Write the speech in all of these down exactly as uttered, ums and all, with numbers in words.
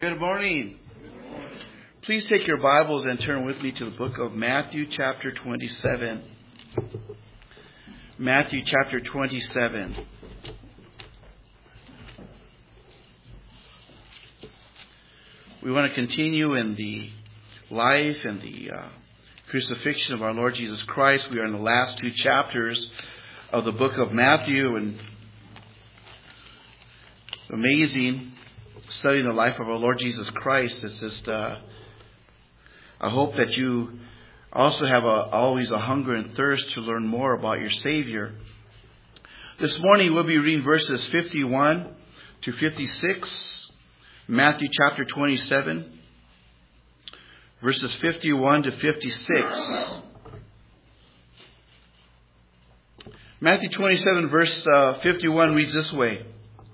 Good morning. Please take your Bibles and turn with me to the book of Matthew chapter twenty-seven. Matthew chapter twenty-seven. We want to continue in the life and the uh, crucifixion of our Lord Jesus Christ. We are in the last two chapters of the book of Matthew, and amazing studying the life of our Lord Jesus Christ. It's just, uh, I hope that you also have a, always a hunger and thirst to learn more about your Savior. This morning we'll be reading verses fifty-one to fifty-six, Matthew chapter twenty-seven, verses fifty-one to fifty-six. Matthew twenty-seven verse uh, fifty-one reads this way.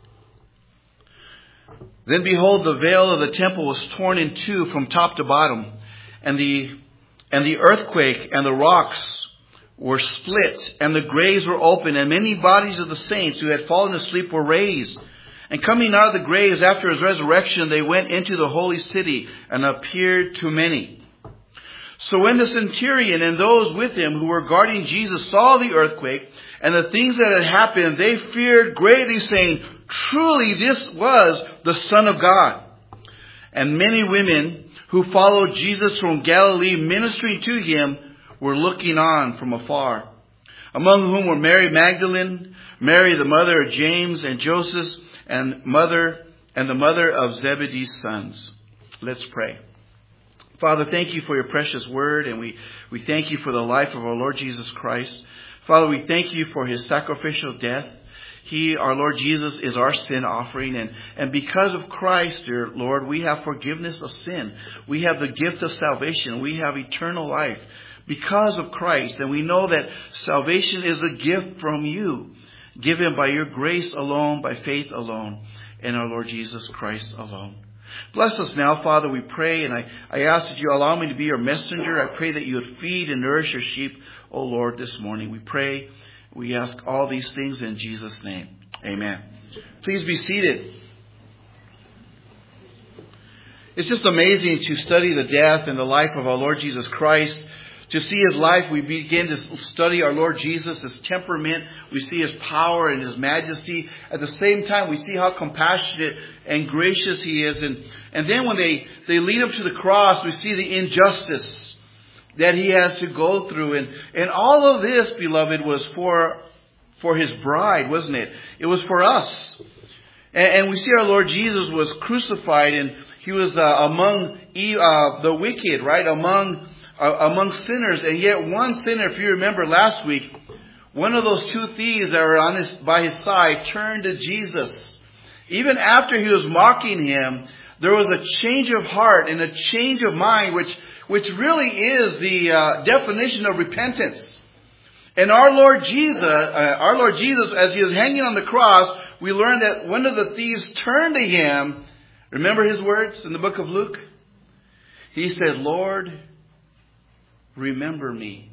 Then behold, the veil of the temple was torn in two from top to bottom, and the and the earthquake and the rocks were split, and the graves were opened, and many bodies of the saints who had fallen asleep were raised. And coming out of the graves after his resurrection, they went into the holy city and appeared to many. So when the centurion and those with him who were guarding Jesus saw the earthquake and the things that had happened, they feared greatly, saying, "Truly this was the Son of God." And many women who followed Jesus from Galilee, ministering to him, were looking on from afar, among whom were Mary Magdalene, Mary the mother of James and Joseph, and mother and the mother of Zebedee's sons. Let's pray. Father, thank you for your precious word, and we, we thank you for the life of our Lord Jesus Christ. Father, we thank you for his sacrificial death. He, our Lord Jesus, is our sin offering. And, and because of Christ, dear Lord, we have forgiveness of sin. We have the gift of salvation. We have eternal life because of Christ. And we know that salvation is a gift from you, given by your grace alone, by faith alone, in our Lord Jesus Christ alone. Bless us now, Father, we pray. And I, I ask that you allow me to be your messenger. I pray that you would feed and nourish your sheep, O Lord, this morning. We pray. We ask all these things in Jesus' name. Amen. Please be seated. It's just amazing to study the death and the life of our Lord Jesus Christ. To see his life, we begin to study our Lord Jesus, his temperament. We see his power and his majesty. At the same time, we see how compassionate and gracious he is. And, and then when they, they lead him to the cross, we see the injustice that he has to go through. And, and all of this, beloved, was for, for his bride, wasn't it? It was for us. And, and we see our Lord Jesus was crucified, and he was uh, among uh, the wicked, right? Among uh, among sinners. And yet one sinner, if you remember last week, one of those two thieves that were on his, by his side turned to Jesus. Even after he was mocking him, there was a change of heart and a change of mind, which which really is the uh, definition of repentance. And our Lord Jesus, uh, our Lord Jesus, as he was hanging on the cross, we learned that one of the thieves turned to him. Remember his words in the book of Luke? He said, "Lord, remember me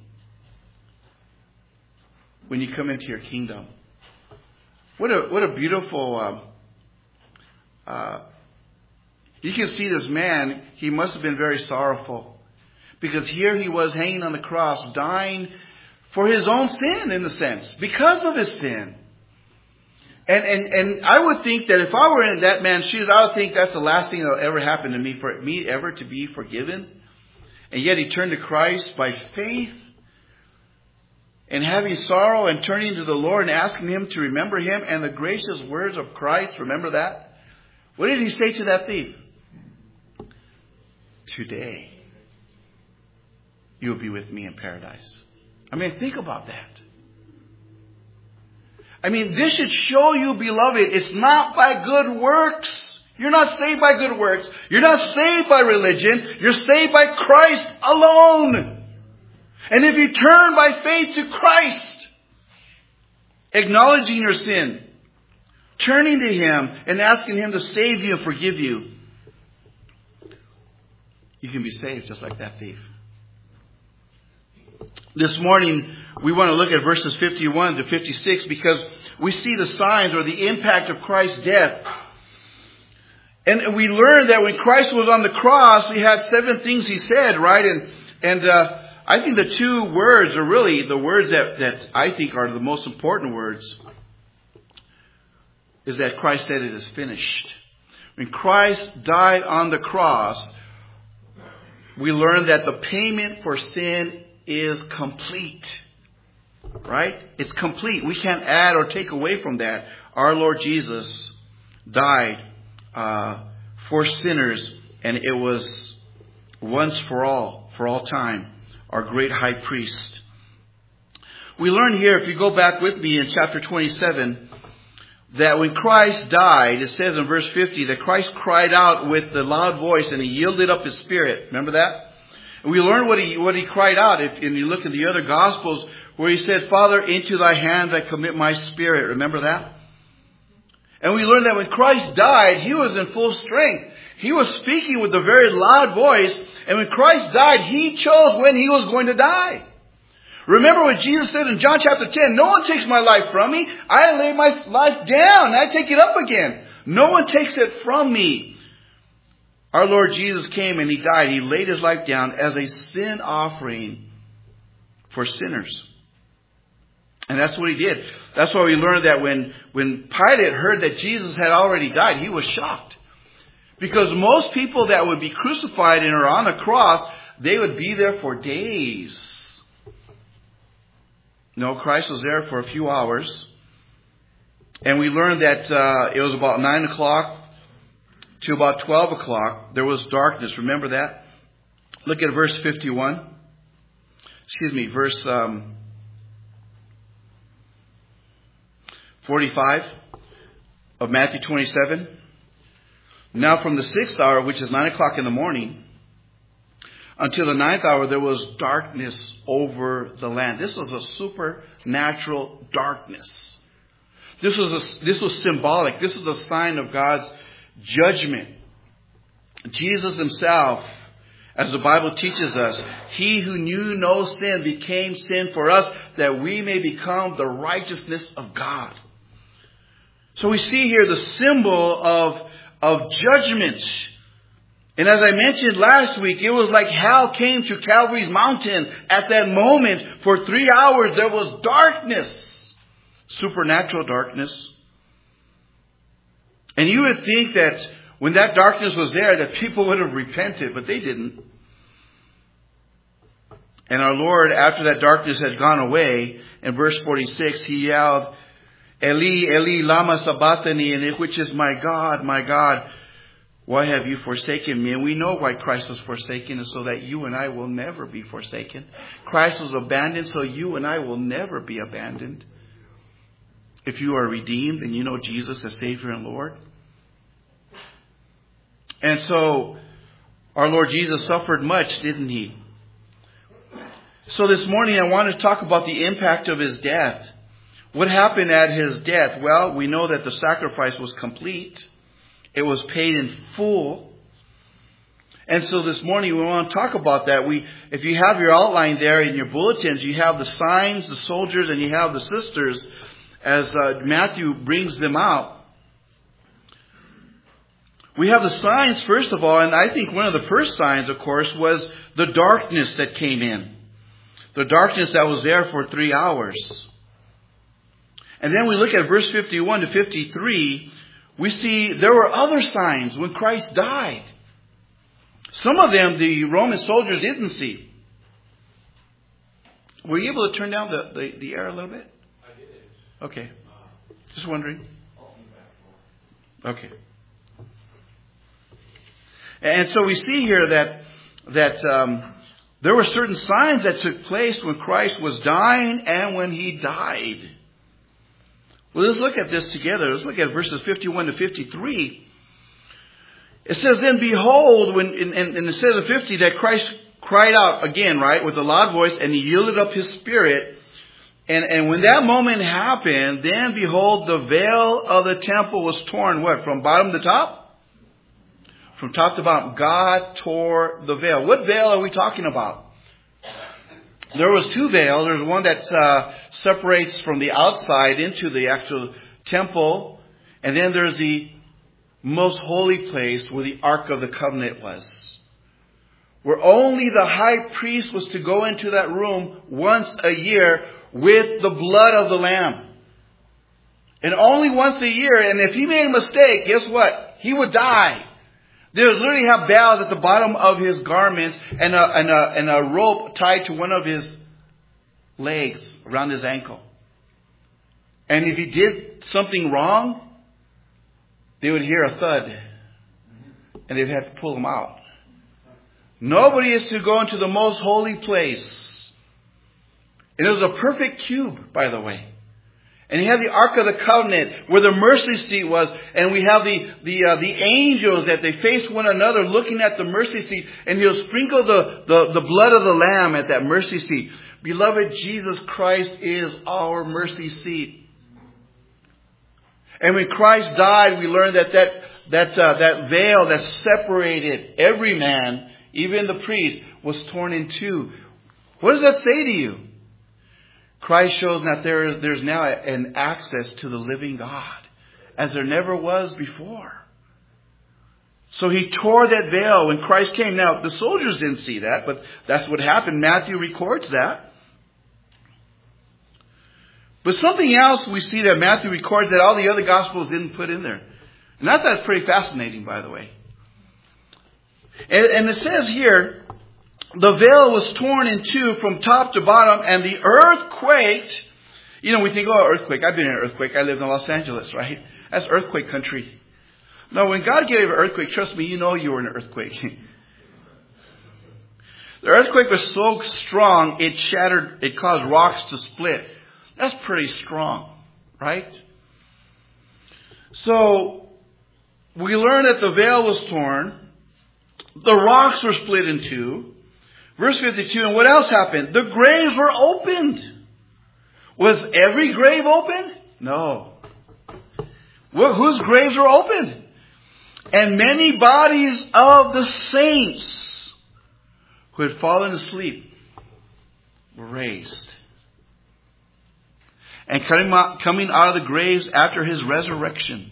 when you come into your kingdom." What a what a beautiful. Um, uh, you can see this man. He must have been very sorrowful, because here he was hanging on the cross, dying for his own sin, in a sense, because of his sin. And and and I would think that if I were in that man's shoes, I would think that's the last thing that will ever happen to me, for me ever to be forgiven. And yet he turned to Christ by faith, and having sorrow and turning to the Lord and asking him to remember him and the gracious words of Christ. Remember that? What did he say to that thief? "Today you'll be with me in paradise." I mean, think about that. I mean, this should show you, beloved, it's not by good works. You're not saved by good works. You're not saved by religion. You're saved by Christ alone. And if you turn by faith to Christ, acknowledging your sin, turning to him and asking him to save you and forgive you, you can be saved just like that thief. This morning, we want to look at verses fifty-one to fifty-six, because we see the signs or the impact of Christ's death And we learned that when Christ was on the cross, he had seven things he said, right? And, and, uh, I think the two words are really the words that, that I think are the most important words, is that Christ said it is finished. When Christ died on the cross, we learned that the payment for sin is complete. Right? It's complete. We can't add or take away from that. Our Lord Jesus died uh, for sinners, and it was once for all, for all time, our great high priest. We learn here, if you go back with me in chapter twenty-seven, that when Christ died, it says in verse fifty that Christ cried out with the loud voice and he yielded up his spirit. Remember that? And we learn what he what he cried out. If and you look in the other Gospels where he said, Father, into thy hands I commit my spirit. Remember that? And we learn that when Christ died, he was in full strength. He was speaking with a very loud voice. And when Christ died, he chose when he was going to die. Remember what Jesus said in John chapter ten, no one takes my life from me. I lay my life down. I take it up again. No one takes it from me. Our Lord Jesus came and he died. He laid his life down as a sin offering for sinners. And that's what he did. That's why we learned that when, when Pilate heard that Jesus had already died, he was shocked. Because most people that would be crucified and are on a cross, they would be there for days. No, Christ was there for a few hours. And we learned that uh, it was about nine o'clock to about twelve o'clock. There was darkness. Remember that? Look at verse fifty-one. Excuse me, verse um, forty-five of Matthew twenty-seven. Now from the sixth hour, which is nine o'clock in the morning, until the ninth hour, there was darkness over the land. This was a supernatural darkness. This was a, this was symbolic. This was a sign of God's judgment. Jesus himself, as the Bible teaches us, he who knew no sin became sin for us, that we may become the righteousness of God. So we see here the symbol of, of judgment. And as I mentioned last week, it was like hell came to Calvary's mountain at that moment. For three hours there was darkness. Supernatural darkness. And you would think that when that darkness was there, that people would have repented, but they didn't. And our Lord, after that darkness had gone away, in verse forty-six, he yelled, Eli, Eli, lama sabachthani, and which is, my God, my God, why have you forsaken me? And we know why Christ was forsaken, is so that you and I will never be forsaken. Christ was abandoned, so you and I will never be abandoned. If you are redeemed and you know Jesus as Savior and Lord. And so, our Lord Jesus suffered much, didn't he? So this morning I want to talk about the impact of his death. What happened at his death? Well, we know that the sacrifice was complete. It was paid in full. And so this morning we want to talk about that. We, if you have your outline there in your bulletins, you have the signs, the soldiers, and you have the sisters as uh, Matthew brings them out. We have the signs, first of all, and I think one of the first signs, of course, was the darkness that came in. The darkness that was there for three hours. And then we look at verse fifty-one to fifty-three. We see there were other signs when Christ died. Some of them the Roman soldiers didn't see. Were you able to turn down the, the, the air a little bit? I did. Okay. Just wondering. Okay. And so we see here that that um, there were certain signs that took place when Christ was dying and when he died. Well, let's look at this together. Let's look at verses fifty-one to fifty-three. It says, then behold, when in, in, in it says in fifty that Christ cried out again, right, with a loud voice, and he yielded up his spirit. And, and when that moment happened, then behold, the veil of the temple was torn, what, from bottom to top? From top to bottom. God tore the veil. What veil are we talking about? There was two veils. There's one that uh, separates from the outside into the actual temple. And then there's the most holy place where the Ark of the Covenant was. Where only the high priest was to go into that room once a year with the blood of the Lamb. And only once a year. And if he made a mistake, guess what? He would die. They would literally have bells at the bottom of his garments and a, and a, and a rope tied to one of his legs around his ankle. And if he did something wrong, they would hear a thud. And they'd have to pull him out. Nobody is to go into the most holy place. And it was a perfect cube, by the way. And he had the Ark of the Covenant where the mercy seat was. And we have the the uh, the angels that they face one another looking at the mercy seat. And he'll sprinkle the, the, the blood of the Lamb at that mercy seat. Beloved, Jesus Christ is our mercy seat. And when Christ died, we learned that that, that, uh, that veil that separated every man, even the priest, was torn in two. What does that say to you? Christ shows that there is, there's now an access to the living God, as there never was before. So he tore that veil when Christ came. Now, the soldiers didn't see that, but that's what happened. Matthew records that. But something else we see that Matthew records that all the other Gospels didn't put in there. And that's, that's pretty fascinating, by the way. And, and it says here, the veil was torn in two from top to bottom, and the earth quaked. You know, we think, oh, earthquake. I've been in an earthquake. I lived in Los Angeles, right? That's earthquake country. No, when God gave an earthquake, trust me, you know you were in an earthquake. The earthquake was so strong, it shattered, it caused rocks to split. That's pretty strong, right? So, we learn that the veil was torn. The rocks were split in two. Verse fifty-two, and what else happened? The graves were opened. Was every grave open? No. Well, whose graves were opened? And many bodies of the saints who had fallen asleep were raised. And coming out of the graves after his resurrection,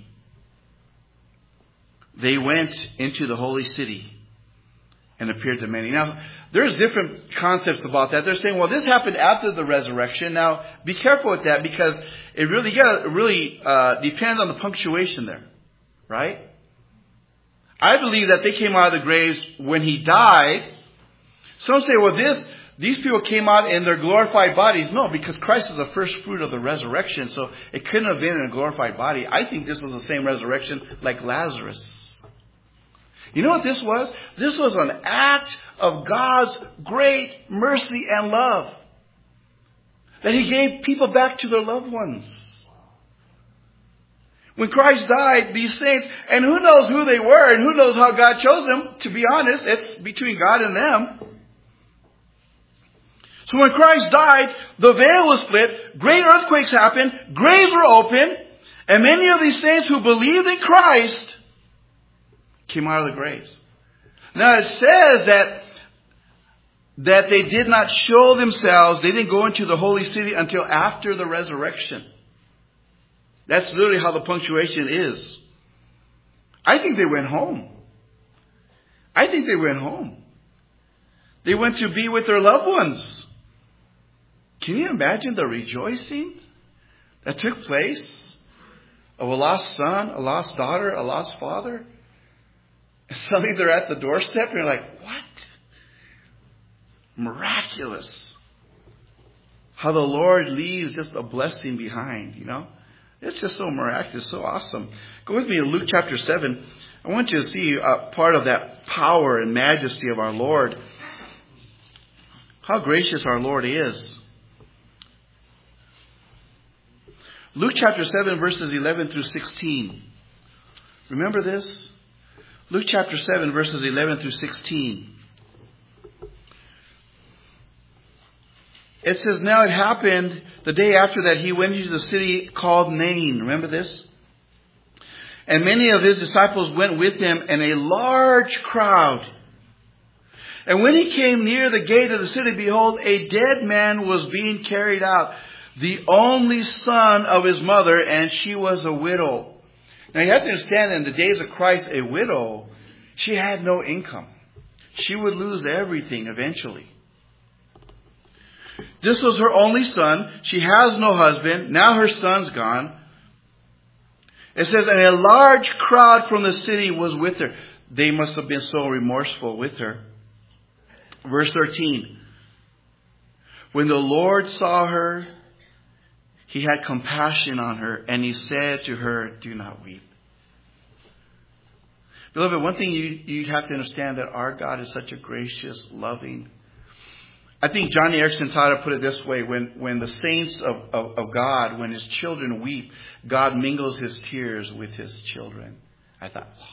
they went into the holy city and appeared to many. Now, there's different concepts about that. They're saying, well, this happened after the resurrection. Now, be careful with that, because it really, you gotta really uh, depends on the punctuation there, right? I believe that they came out of the graves when he died. Some say, well, this these people came out in their glorified bodies. No, because Christ is the first fruit of the resurrection, so it couldn't have been in a glorified body. I think this was the same resurrection like Lazarus. You know what this was? This was an act of God's great mercy and love. That he gave people back to their loved ones. When Christ died, these saints, and who knows who they were and who knows how God chose them, to be honest, it's between God and them. So when Christ died, the veil was split, great earthquakes happened, graves were opened, and many of these saints who believed in Christ came out of the graves. Now it says that that they did not show themselves, they didn't go into the holy city until after the resurrection. That's literally how the punctuation is. I think they went home. I think they went home. They went to be with their loved ones. Can you imagine the rejoicing that took place of a lost son, a lost daughter, a lost father? And suddenly they're at the doorstep and you're like, what? Miraculous. How the Lord leaves just a blessing behind, you know? It's just so miraculous, so awesome. Go with me to Luke chapter seven. I want you to see uh, part of that power and majesty of our Lord. How gracious our Lord is. Luke chapter seven, verses eleven through sixteen. Remember this? Luke chapter seven, verses eleven through sixteen. It says, now it happened the day after that he went into the city called Nain. Remember this? And many of his disciples went with him, and a large crowd. And when he came near the gate of the city, behold, a dead man was being carried out, the only son of his mother, and she was a widow. Now you have to understand, in the days of Christ, a widow, she had no income. She would lose everything eventually. This was her only son. She has no husband. Now her son's gone. It says, and a large crowd from the city was with her. They must have been so remorseful with her. Verse thirteen. When the Lord saw her, He had compassion on her, and He said to her, do not weep. Beloved, one thing you, you have to understand, that our God is such a gracious, loving. I think Johnny Erickson Tada put it this way: when, when the saints of, of, of God, when His children weep, God mingles His tears with His children. I thought, wow.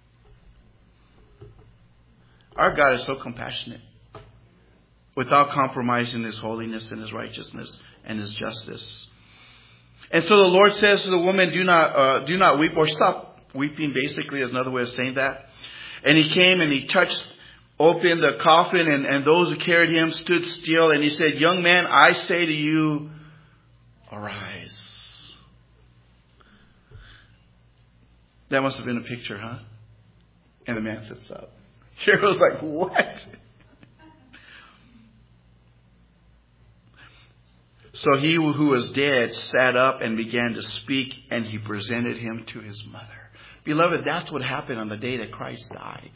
Our God is so compassionate, without compromising His holiness and His righteousness and His justice. And so the Lord says to the woman, do not, uh, do not weep, or stop weeping, basically, is another way of saying that. And He came and He touched, opened the coffin, and, and those who carried Him stood still. And He said, young man, I say to you, arise. That must have been a picture, huh? And the man sits up. Here was like, what? So he who was dead sat up and began to speak, and He presented him to his mother. Beloved, that's what happened on the day that Christ died.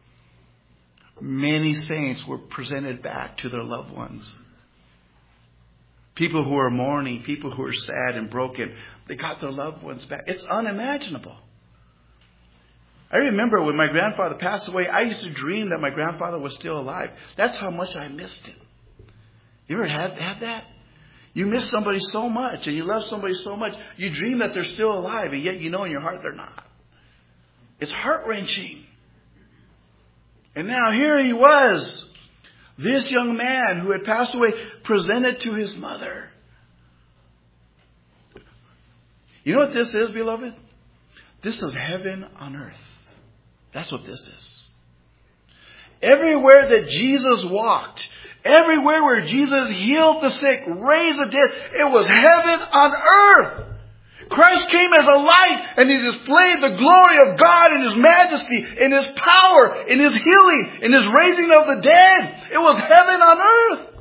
Many saints were presented back to their loved ones. People who are mourning, people who are sad and broken, they got their loved ones back. It's unimaginable. I remember when my grandfather passed away, I used to dream that my grandfather was still alive. That's how much I missed him. You ever had, had that? You miss somebody so much, and you love somebody so much, you dream that they're still alive, and yet you know in your heart they're not. It's heart-wrenching. And now here he was, this young man who had passed away, presented to his mother. You know what this is, beloved? This is heaven on earth. That's what this is. Everywhere that Jesus walked, everywhere where Jesus healed the sick, raised the dead, it was heaven on earth. Christ came as a light, and He displayed the glory of God in His majesty, in His power, in His healing, in His raising of the dead. It was heaven on earth.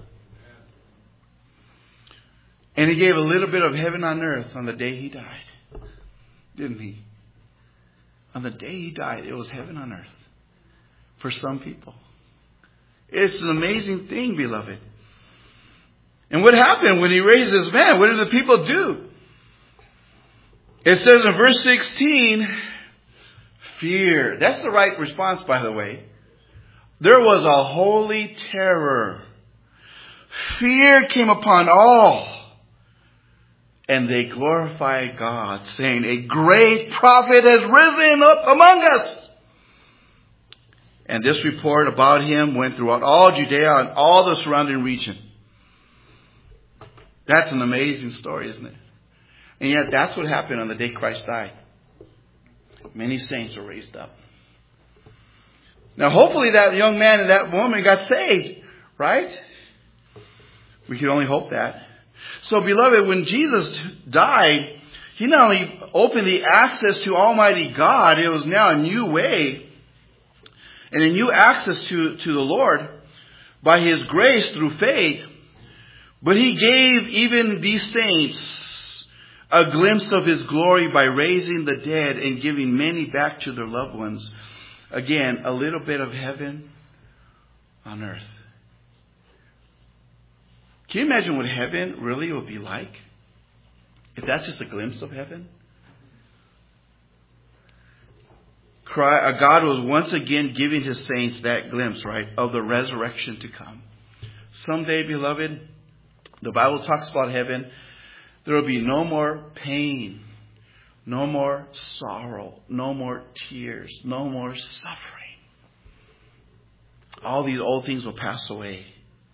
And He gave a little bit of heaven on earth on the day He died. Didn't He? On the day He died, it was heaven on earth for some people. It's an amazing thing, beloved. And what happened when He raised this man? What did the people do? It says in verse sixteen, fear. That's the right response, by the way. There was a holy terror. Fear came upon all. And they glorified God, saying, a great prophet has risen up among us. And this report about Him went throughout all Judea and all the surrounding region. That's an amazing story, isn't it? And yet that's what happened on the day Christ died. Many saints were raised up. Now hopefully that young man and that woman got saved, right? We can only hope that. So beloved, when Jesus died, He not only opened the access to Almighty God, it was now a new way and a new access to, to the Lord by His grace through faith. But He gave even these saints a glimpse of His glory by raising the dead and giving many back to their loved ones. Again, a little bit of heaven on earth. Can you imagine what heaven really will be like? If that's just a glimpse of heaven? God was once again giving His saints that glimpse, right, of the resurrection to come. Someday, beloved, the Bible talks about heaven. There will be no more pain, no more sorrow, no more tears, no more suffering. All these old things will pass away.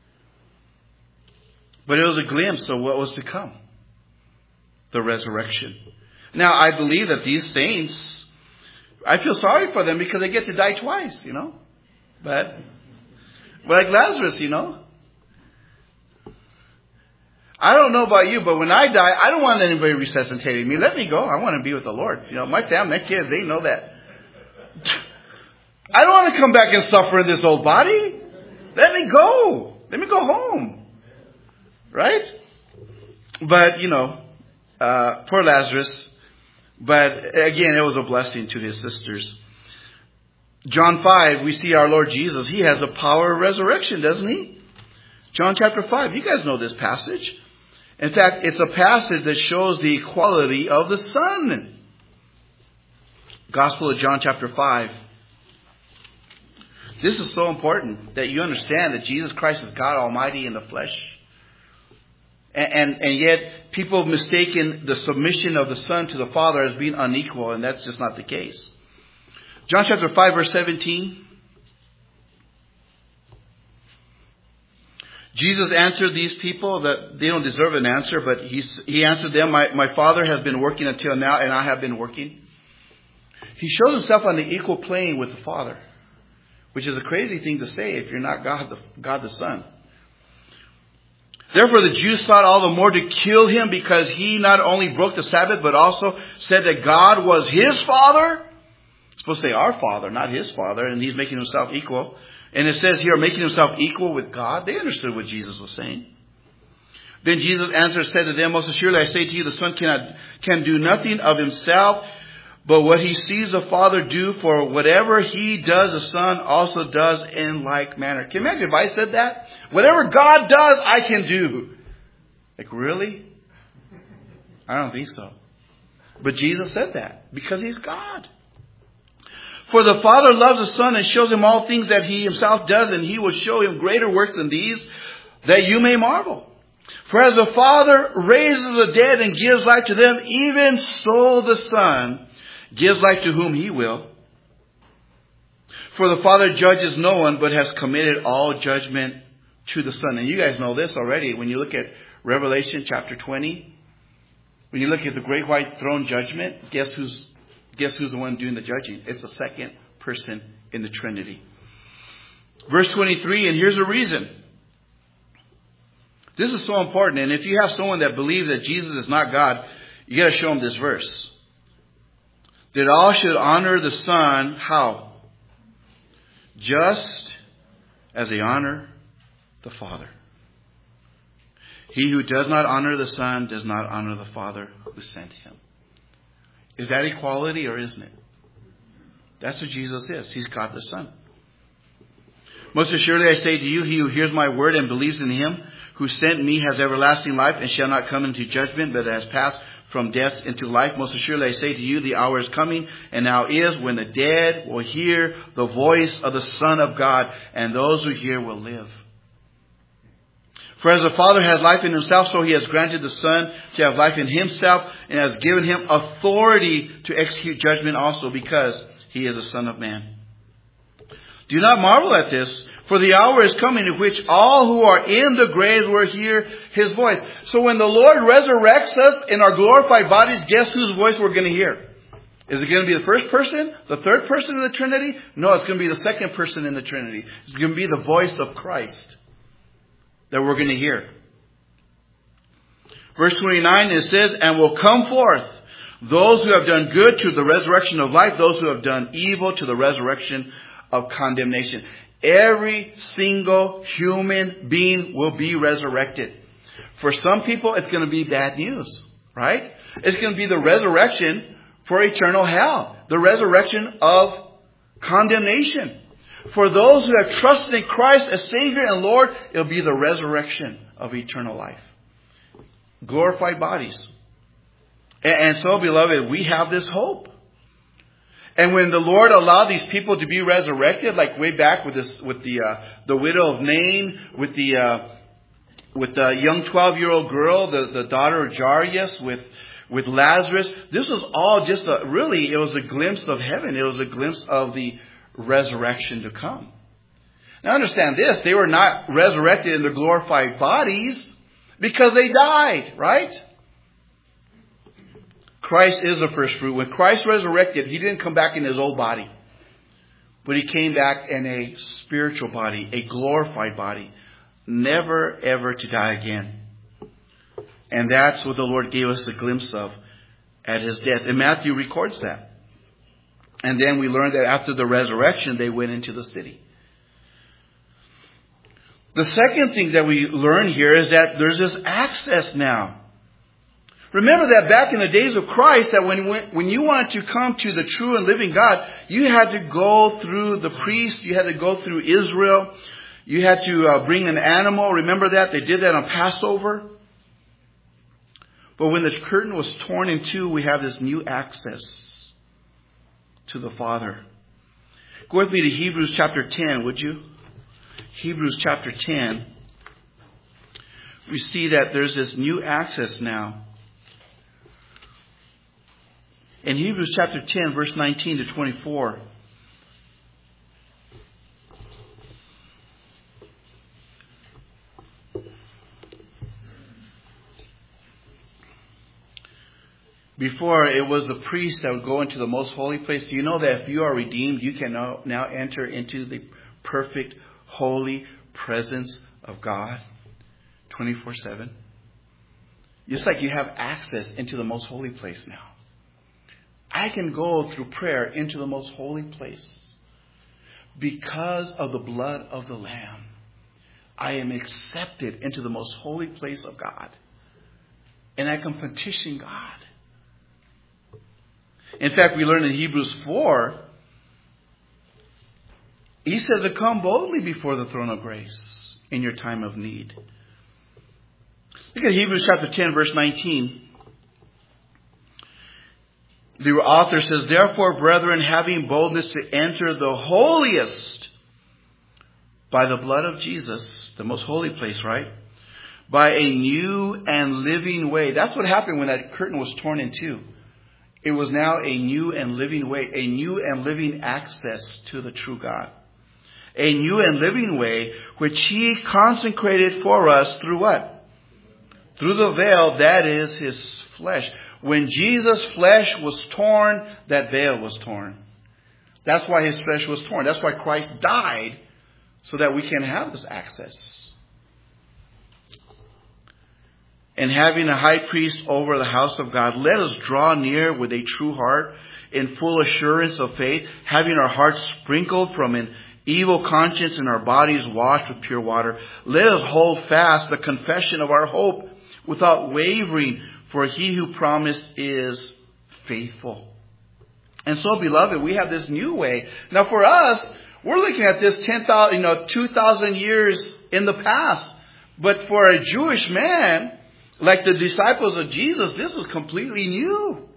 But it was a glimpse of what was to come. The resurrection. Now, I believe that these saints, I feel sorry for them because they get to die twice, you know. But, but like Lazarus, you know. I don't know about you, but when I die, I don't want anybody resuscitating me. Let me go. I want to be with the Lord. You know, my family, my kids, they know that. I don't want to come back and suffer in this old body. Let me go. Let me go home. Right? But, you know, uh, poor Lazarus. But again, it was a blessing to his sisters. John five, we see our Lord Jesus. He has the power of resurrection, doesn't he? John chapter five. You guys know this passage. In fact, it's a passage that shows the equality of the Son. Gospel of John chapter five. This is so important that you understand that Jesus Christ is God Almighty in the flesh. And, and, and yet people have mistaken the submission of the Son to the Father as being unequal, and that's just not the case. John chapter five, verse seventeen. Jesus answered these people that they don't deserve an answer, but he, he answered them, my, my Father has been working until now, and I have been working. He shows himself on the equal plane with the Father, which is a crazy thing to say if you're not God the, God the Son. Therefore the Jews sought all the more to kill him, because he not only broke the Sabbath, but also said that God was his Father. It's supposed to say our Father, not his Father, and he's making himself equal. And it says here, making himself equal with God. They understood what Jesus was saying. Then Jesus answered, said to them, most assuredly I say to you, the Son cannot, can do nothing of himself, but what he sees the Father do, for whatever he does, the Son also does in like manner. Can you imagine if I said that? Whatever God does, I can do. Like, really? I don't think so. But Jesus said that because he's God. For the Father loves the Son and shows him all things that he himself does, and he will show him greater works than these, that you may marvel. For as the Father raises the dead and gives life to them, even so the Son gives life to whom he will. For the Father judges no one, but has committed all judgment to the Son. And you guys know this already. When you look at Revelation chapter twenty, when you look at the great white throne judgment, guess who's Guess who's the one doing the judging? It's the second person in the Trinity. Verse twenty-three, and here's the reason. This is so important. And if you have someone that believes that Jesus is not God, you got to show them this verse. That all should honor the Son, how? Just as they honor the Father. He who does not honor the Son does not honor the Father who sent him. Is that equality or isn't it? That's what Jesus is. He's God the Son. Most assuredly I say to you, he who hears my word and believes in him who sent me has everlasting life and shall not come into judgment, but has passed from death into life. Most assuredly I say to you, the hour is coming and now is when the dead will hear the voice of the Son of God, and those who hear will live. For as the Father has life in himself, so he has granted the Son to have life in himself, and has given him authority to execute judgment also, because he is a Son of Man. Do not marvel at this, for the hour is coming in which all who are in the graves will hear his voice. So when the Lord resurrects us in our glorified bodies, guess whose voice we're going to hear? Is it going to be the first person? The third person in the Trinity? No, it's going to be the second person in the Trinity. It's going to be the voice of Christ that we're going to hear. Verse twenty-nine, it says, and will come forth those who have done good to the resurrection of life, those who have done evil to the resurrection of condemnation. Every single human being will be resurrected. For some people, it's going to be bad news, right? It's going to be the resurrection for eternal hell, the resurrection of condemnation. For those who have trusted in Christ as Savior and Lord, it'll be the resurrection of eternal life. Glorified bodies. And so, beloved, we have this hope. And when the Lord allowed these people to be resurrected, like way back with this, with the uh, the widow of Nain, with the uh, with the young twelve-year-old girl, the, the daughter of Jairus, with with Lazarus, this was all just a, really, it was a glimpse of heaven. It was a glimpse of the resurrection to come. Now understand this, they were not resurrected in their glorified bodies because they died, right? Christ is the first fruit. When Christ resurrected, he didn't come back in his old body, but he came back in a spiritual body, a glorified body, never ever to die again. And that's what the Lord gave us a glimpse of at his death. And Matthew records that. And then we learned that after the resurrection, they went into the city. The second thing that we learn here is that there's this access now. Remember that back in the days of Christ, that when, when you wanted to come to the true and living God, you had to go through the priest, you had to go through Israel, you had to uh, bring an animal. Remember that? They did that on Passover. But when the curtain was torn in two, we have this new access to the Father. Go with me to Hebrews chapter ten, would you? Hebrews chapter ten. We see that there's this new access now. In Hebrews chapter ten, verse nineteen to twenty-four. Before, it was the priest that would go into the most holy place. Do you know that if you are redeemed, you can now, now enter into the perfect, holy presence of God twenty-four seven? Just like you have access into the most holy place now. I can go through prayer into the most holy place because of the blood of the Lamb. I am accepted into the most holy place of God. And I can petition God. In fact, we learn in Hebrews four, he says to come boldly before the throne of grace in your time of need. Look at Hebrews chapter ten, verse nineteen. The author says, therefore, brethren, having boldness to enter the holiest by the blood of Jesus, the most holy place, right? By a new and living way. That's what happened when that curtain was torn in two. It was now a new and living way, a new and living access to the true God. A new and living way which he consecrated for us through what? Through the veil, that is his flesh. When Jesus' flesh was torn, that veil was torn. That's why his flesh was torn. That's why Christ died, so that we can have this access. And having a high priest over the house of God, let us draw near with a true heart, in full assurance of faith, having our hearts sprinkled from an evil conscience and our bodies washed with pure water. Let us hold fast the confession of our hope without wavering, for he who promised is faithful. And so, beloved, we have this new way. Now, for us, we're looking at this ten thousand, you know, two thousand years in the past. But for a Jewish man, like the disciples of Jesus, this was completely new.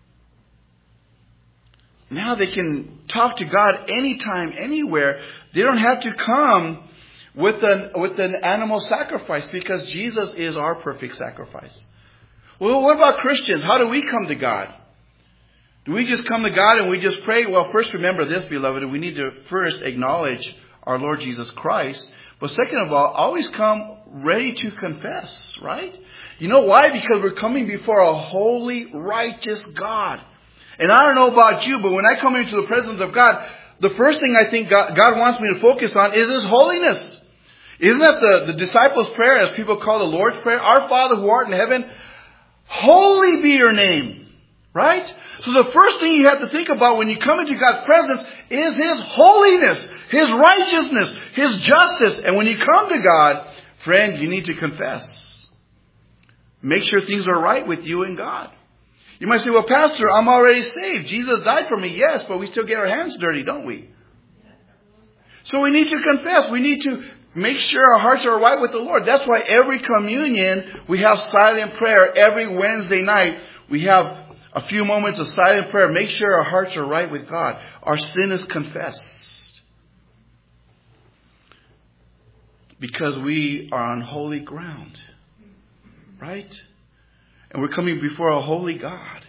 Now they can talk to God anytime, anywhere. They don't have to come with an, with an animal sacrifice, because Jesus is our perfect sacrifice. Well, what about Christians? How do we come to God? Do we just come to God and we just pray? Well, first remember this, beloved. We need to first acknowledge our Lord Jesus Christ. But second of all, always come ready to confess, right? You know why? Because we're coming before a holy, righteous God. And I don't know about you, but when I come into the presence of God, the first thing I think God, God wants me to focus on is his holiness. Isn't that the, the disciples' prayer, as people call the Lord's Prayer? Our Father who art in heaven, holy be your name. Right? So the first thing you have to think about when you come into God's presence is his holiness, his righteousness, his justice. And when you come to God, friend, you need to confess. Make sure things are right with you and God. You might say, well, Pastor, I'm already saved. Jesus died for me. Yes, but we still get our hands dirty, don't we? So we need to confess. We need to make sure our hearts are right with the Lord. That's why every communion, we have silent prayer. Every Wednesday night, we have a few moments of silent prayer. Make sure our hearts are right with God. Our sin is confessed. Because we are on holy ground. Right? And we're coming before a holy God.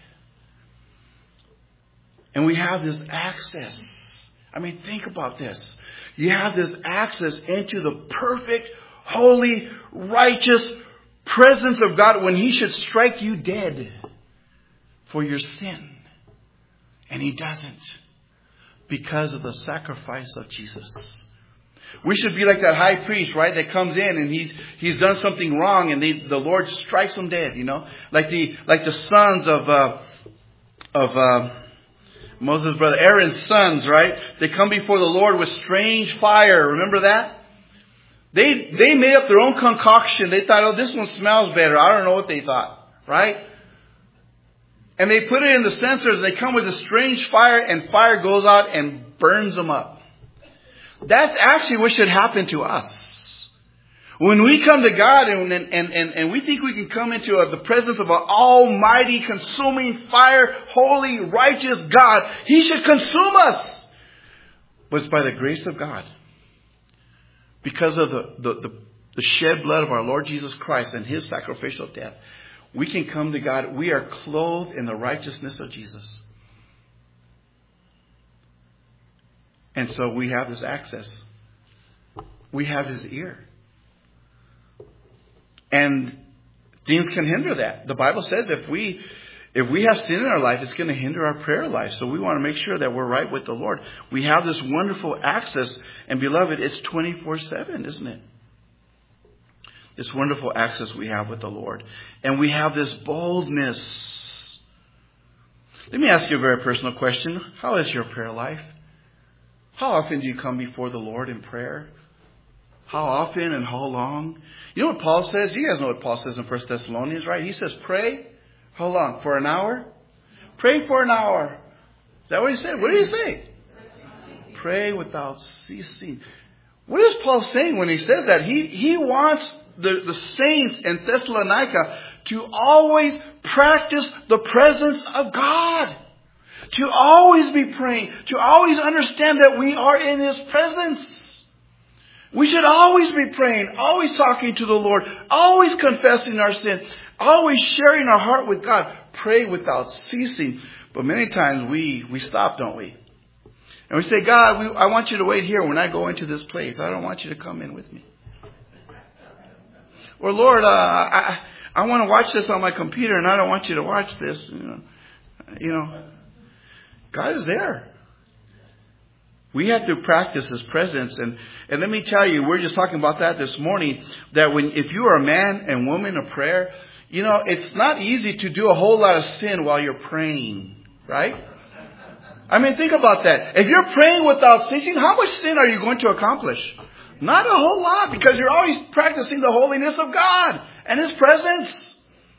And we have this access. I mean, think about this. You have this access into the perfect, holy, righteous presence of God when he should strike you dead for your sin. And he doesn't, because of the sacrifice of Jesus. We should be like that high priest, right? That comes in and he's he's done something wrong, and they, the Lord strikes him dead. You know, like the like the sons of uh, of uh, Moses' brother Aaron's sons, right? They come before the Lord with strange fire. Remember that? They they made up their own concoction. They thought, oh, this one smells better. I don't know what they thought, right? And they put it in the censers, and they come with a strange fire, and fire goes out and burns them up. That's actually what should happen to us. When we come to God and, and, and, and we think we can come into the presence of an almighty, consuming fire, holy, righteous God, He should consume us. But it's by the grace of God. Because of the, the, the, the shed blood of our Lord Jesus Christ and His sacrificial death, we can come to God. We are clothed in the righteousness of Jesus. And so we have this access. We have His ear. And things can hinder that. The Bible says if we if we have sin in our life, it's going to hinder our prayer life. So we want to make sure that we're right with the Lord. We have this wonderful access. And beloved, it's twenty-four seven, isn't it? This wonderful access we have with the Lord. And we have this boldness. Let me ask you a very personal question. How is your prayer life? How often do you come before the Lord in prayer? How often and how long? You know what Paul says? You guys know what Paul says in First Thessalonians, right? He says, pray. How long? For an hour? Pray for an hour. Is that what he said? What did he say? Pray without ceasing. What is Paul saying when he says that? He, he wants the, the saints in Thessalonica to always practice the presence of God. To always be praying. To always understand that we are in His presence. We should always be praying. Always talking to the Lord. Always confessing our sin. Always sharing our heart with God. Pray without ceasing. But many times we, we stop, don't we? And we say, God, we, I want you to wait here when I go into this place. I don't want you to come in with me. Or Lord, uh, I, I want to watch this on my computer and I don't want you to watch this. You know, you know. God is there. We have to practice His presence. And, and let me tell you, we're just talking about that this morning, that when if you are a man and woman of prayer, you know, it's not easy to do a whole lot of sin while you're praying, right? I mean, think about that. If you're praying without ceasing, how much sin are you going to accomplish? Not a whole lot, because you're always practicing the holiness of God and His presence.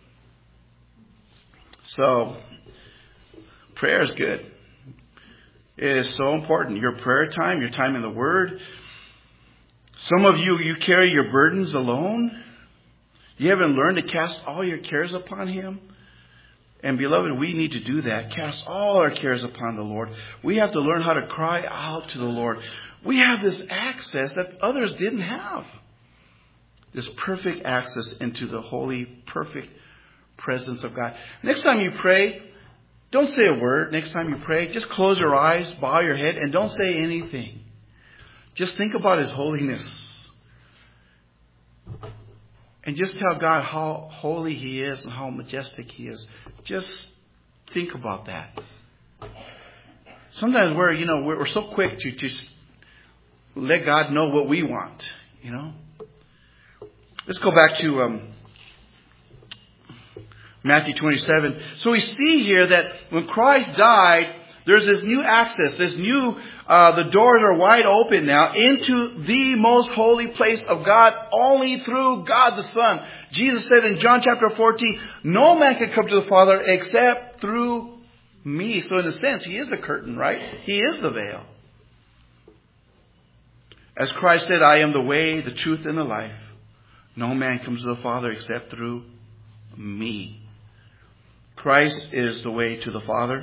So, prayer is good. It is so important. Your prayer time, your time in the Word. Some of you, you carry your burdens alone. You haven't learned to cast all your cares upon Him. And beloved, we need to do that. Cast all our cares upon the Lord. We have to learn how to cry out to the Lord. We have this access that others didn't have. This perfect access into the holy, perfect presence of God. Next time you pray, don't say a word. Next time you pray, just close your eyes, bow your head, and don't say anything. Just think about His holiness. And just tell God how holy He is and how majestic He is. Just think about that. Sometimes we're, you know, we're, we're so quick to just let God know what we want, you know. Let's go back to um, Matthew twenty-seven. So we see here that when Christ died, there's this new access, this new, uh, the doors are wide open now into the most holy place of God, only through God the Son. Jesus said in John chapter fourteen, no man can come to the Father except through me. So in a sense, He is the curtain, right? He is the veil. As Christ said, I am the way, the truth, and the life. No man comes to the Father except through me. Christ is the way to the Father.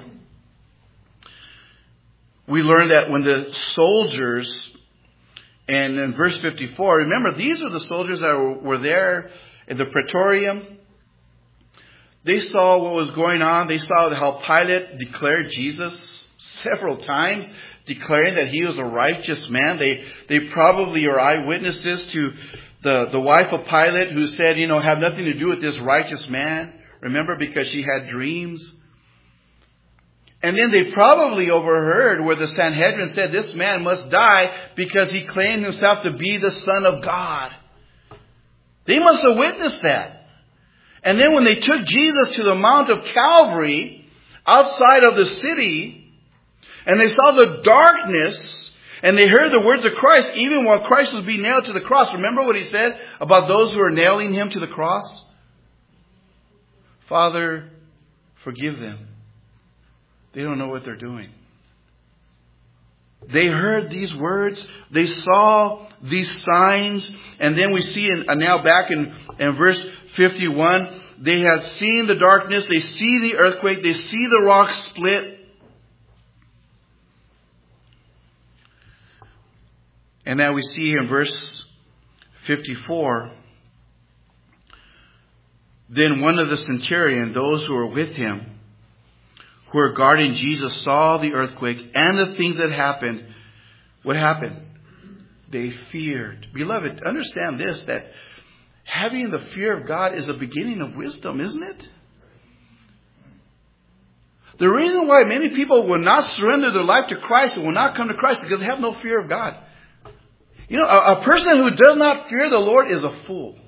We learn that when the soldiers, and in verse fifty-four, remember, these are the soldiers that were there in the Praetorium. They saw what was going on. They saw how Pilate declared Jesus several times, declaring that He was a righteous man. They they probably are eyewitnesses to the, the wife of Pilate who said, you know, have nothing to do with this righteous man. Remember, because she had dreams. And then they probably overheard where the Sanhedrin said this man must die because he claimed himself to be the Son of God. They must have witnessed that. And then when they took Jesus to the Mount of Calvary outside of the city, and they saw the darkness, and they heard the words of Christ, even while Christ was being nailed to the cross. Remember what he said about those who are nailing him to the cross? Father, forgive them. They don't know what they're doing. They heard these words. They saw these signs. And then we see in, uh, now back in, in verse fifty-one, they have seen the darkness. They see the earthquake. They see the rocks split. And now we see in verse fifty-four, then one of the centurion, those who were with him, who were guarding Jesus, saw the earthquake and the things that happened. What happened? They feared. Beloved, understand this, that having the fear of God is a beginning of wisdom, isn't it? The reason why many people will not surrender their life to Christ and will not come to Christ is because they have no fear of God. You know, a, a person who does not fear the Lord is a fool.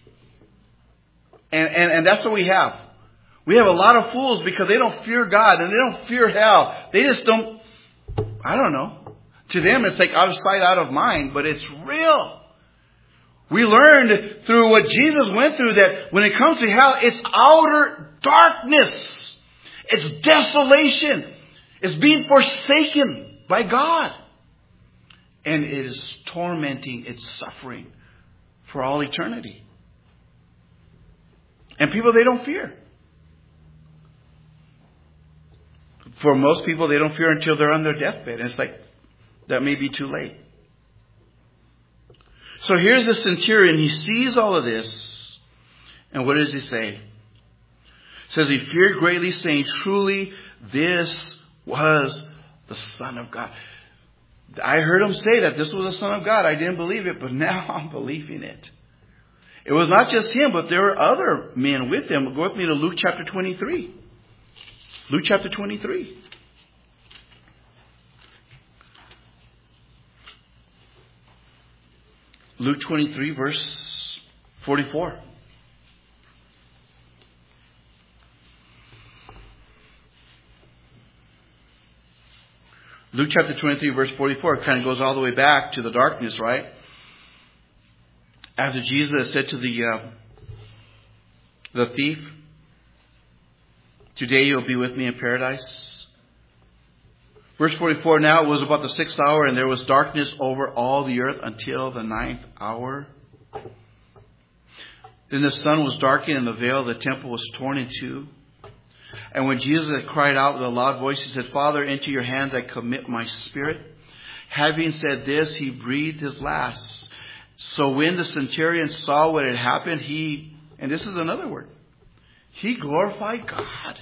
And, and, and that's what we have. We have a lot of fools because they don't fear God and they don't fear hell. They just don't, I don't know. To them it's like out of sight, out of mind, but it's real. We learned through what Jesus went through that when it comes to hell, it's outer darkness. It's desolation. It's being forsaken by God. And it is tormenting, it's suffering for all eternity. And people they don't fear. For most people, they don't fear until they're on their deathbed. And it's like, that may be too late. So here's the centurion. He sees all of this. And what does he say? He says he feared greatly, saying, truly, this was the Son of God. I heard him say that this was the Son of God. I didn't believe it, but now I'm believing it. It was not just him, but there were other men with him. Go with me to Luke chapter twenty-three. Luke chapter twenty-three. Luke twenty-three, verse forty-four. Luke chapter twenty-three, verse forty-four. It kind of goes all the way back to the darkness, right? After Jesus said to the uh, the thief, today you'll be with me in paradise. Verse forty-four, now it was about the sixth hour, and there was darkness over all the earth until the ninth hour. Then the sun was darkened, and the veil of the temple was torn in two. And when Jesus had cried out with a loud voice, he said, Father, into your hands I commit my spirit. Having said this, he breathed his last. So when the centurion saw what had happened, he, and this is another word, he glorified God.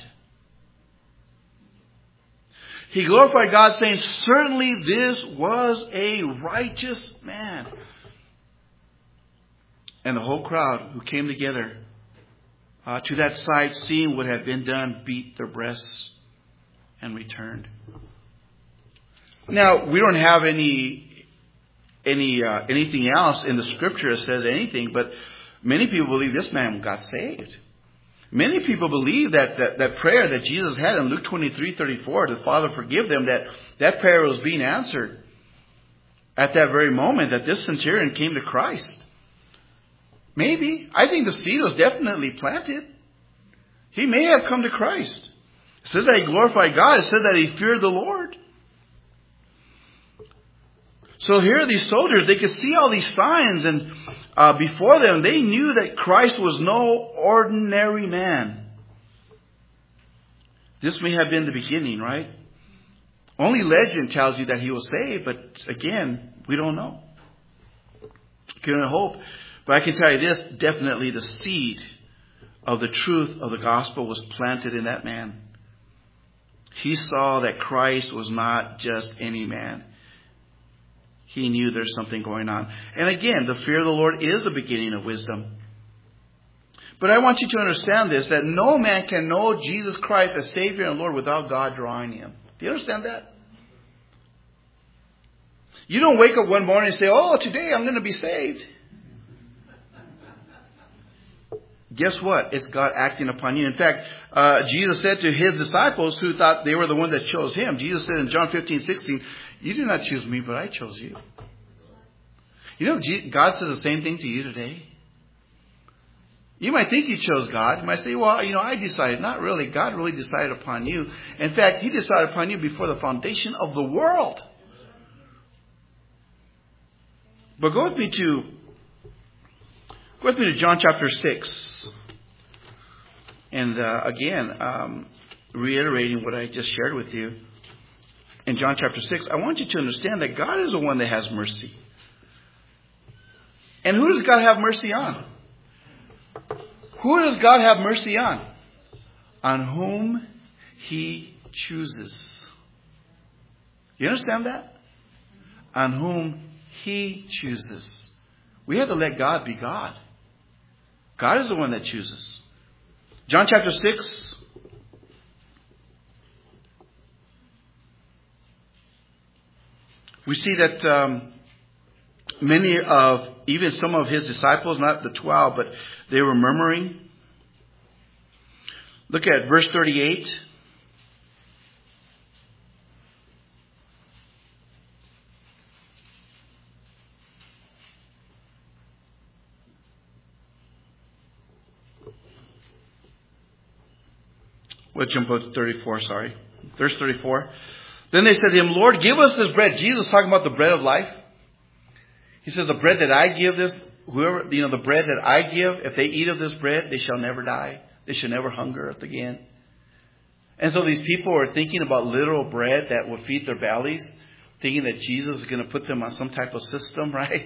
He glorified God, saying, certainly this was a righteous man. And the whole crowd who came together uh, to that sight, seeing what had been done, beat their breasts and returned. Now, we don't have any any uh, anything else in the scripture that says anything, but many people believe this man got saved. Many people believe that, that that prayer that Jesus had in Luke twenty-three thirty-four, the Father forgive them, that that prayer was being answered at that very moment that this centurion came to Christ. Maybe. I think the seed was definitely planted. He may have come to Christ. It says that he glorified God. It says that he feared the Lord. So here these soldiers, they could see all these signs, and uh, before them, they knew that Christ was no ordinary man. This may have been the beginning, right? Only legend tells you that he was saved, but again, we don't know. Can only hope. But I can tell you this, definitely the seed of the truth of the gospel was planted in that man. He saw that Christ was not just any man. He knew there's something going on. And again, the fear of the Lord is the beginning of wisdom. But I want you to understand this, that no man can know Jesus Christ as Savior and Lord without God drawing him. Do you understand that? You don't wake up one morning and say, oh, today I'm going to be saved. Guess what? It's God acting upon you. In fact, uh, Jesus said to his disciples who thought they were the ones that chose him, Jesus said in John fifteen, sixteen, you did not choose me, but I chose you. You know, God says the same thing to you today. You might think you chose God. You might say, well, you know, I decided. Not really. God really decided upon you. In fact, he decided upon you before the foundation of the world. But go with me to, go with me to John chapter six. And uh, again, um, reiterating what I just shared with you. In John chapter six, I want you to understand that God is the one that has mercy. And who does God have mercy on? Who does God have mercy on? On whom he chooses. You understand that? On whom he chooses. We have to let God be God. God is the one that chooses. John chapter six. We see that um, many of, even some of his disciples, not the twelve, but they were murmuring. Look at verse thirty-eight. We'll jump up to thirty-four, sorry. Verse thirty-four. Then they said to him, Lord, give us this bread. Jesus talking about the bread of life. He says, the bread that I give this, whoever, you know, the bread that I give, if they eat of this bread, they shall never die. They shall never hunger again. And so these people are thinking about literal bread that will feed their bellies, thinking that Jesus is going to put them on some type of system, right?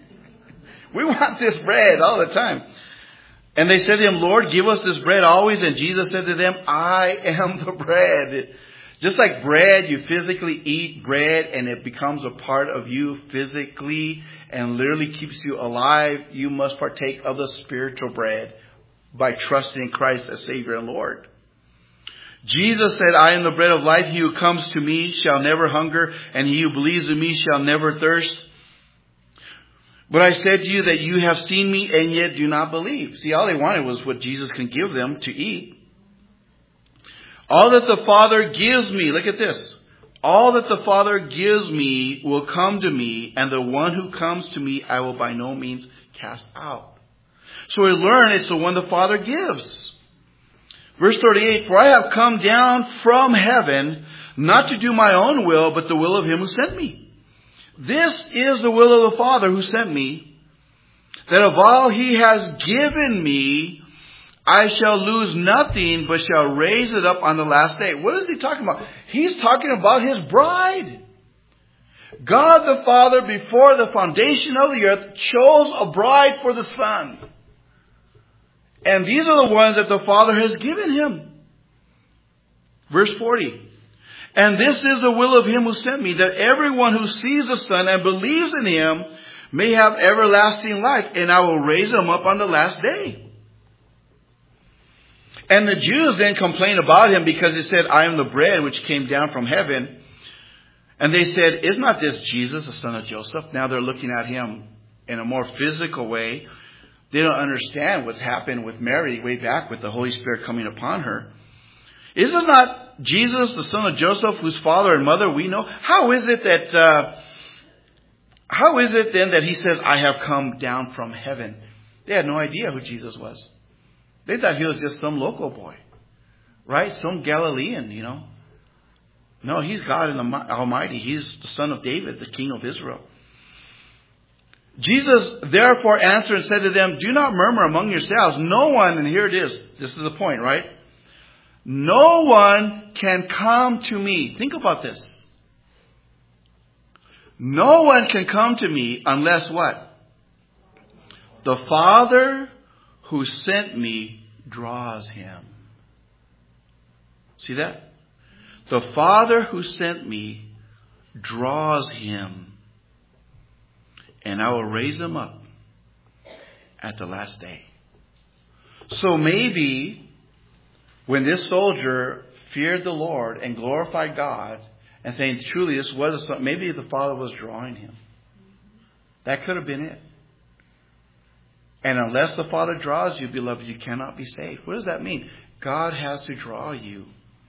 We want this bread all the time. And they said to him, Lord, give us this bread always. And Jesus said to them, I am the bread. Just like bread, you physically eat bread and it becomes a part of you physically and literally keeps you alive. You must partake of the spiritual bread by trusting in Christ as Savior and Lord. Jesus said, I am the bread of life. He who comes to me shall never hunger, and he who believes in me shall never thirst. But I said to you that you have seen me and yet do not believe. See, all they wanted was what Jesus can give them to eat. All that the Father gives me, look at this. All that the Father gives me will come to me, and the one who comes to me I will by no means cast out. So we learn it's the one the Father gives. Verse thirty-eight, for I have come down from heaven, not to do my own will, but the will of him who sent me. This is the will of the Father who sent me, that of all he has given me, I shall lose nothing, but shall raise it up on the last day. What is he talking about? He's talking about his bride. God the Father, before the foundation of the earth, chose a bride for the Son. And these are the ones that the Father has given him. Verse forty. And this is the will of him who sent me, that everyone who sees the Son and believes in him may have everlasting life, and I will raise him up on the last day. And the Jews then complained about him because he said, I am the bread which came down from heaven. And they said, is not this Jesus, the son of Joseph? Now they're looking at him in a more physical way. They don't understand what's happened with Mary way back with the Holy Spirit coming upon her. Is this not Jesus, the son of Joseph, whose father and mother we know? How is it that, uh, how is it then that he says, I have come down from heaven? They had no idea who Jesus was. They thought he was just some local boy, right? Some Galilean, you know. No, he's God in the Almighty. He's the son of David, the king of Israel. Jesus therefore answered and said to them, do not murmur among yourselves. No one, and here it is. This is the point, right? No one can come to me. Think about this. No one can come to me unless what? The Father who sent me draws him. See that? The Father who sent me draws him, and I will raise him up at the last day. So maybe when this soldier feared the Lord and glorified God and saying, truly, this was a son, maybe the Father was drawing him. That could have been it. And unless the Father draws you, beloved, you cannot be saved. What does that mean? God has to draw you.